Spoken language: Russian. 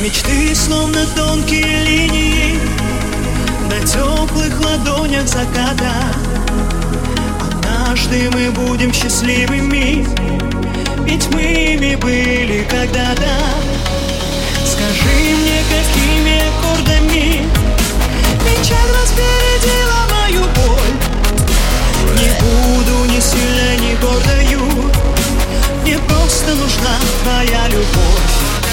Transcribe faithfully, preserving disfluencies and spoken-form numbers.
Мечты словно тонкие линии на теплых ладонях заката. Однажды мы будем счастливыми, ведь мы ими были когда-то. Скажи мне, какими аккордами печаль распорядила мою боль. Не буду ни сильной, ни гордою, мне просто нужна твоя любовь.